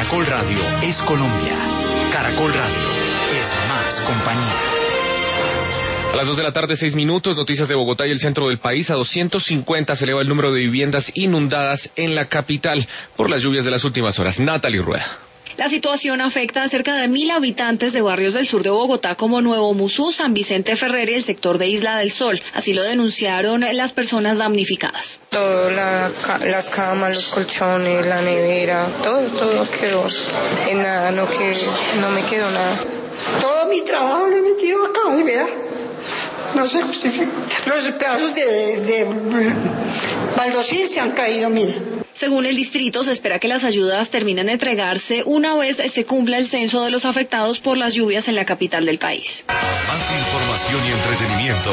Caracol Radio es Colombia. Caracol Radio es más compañía. A las 2 de la tarde, 6 minutos, noticias de Bogotá y el centro del país. A 250 se eleva el número de viviendas inundadas en la capital por las lluvias de las últimas horas. Natalie Rueda. La situación afecta a cerca de 1.000 habitantes de barrios del sur de Bogotá como Nuevo Musú, San Vicente Ferrer y el sector de Isla del Sol. Así lo denunciaron las personas damnificadas. Todo, las camas, los colchones, la nevera, todo quedó en nada, no me quedó nada. Todo mi trabajo lo he metido acá, y vea, no se justifica. Los pedazos de baldosín se han caído, mire. Según el distrito, se espera que las ayudas terminen de entregarse una vez se cumpla el censo de los afectados por las lluvias en la capital del país. Más información y entretenimiento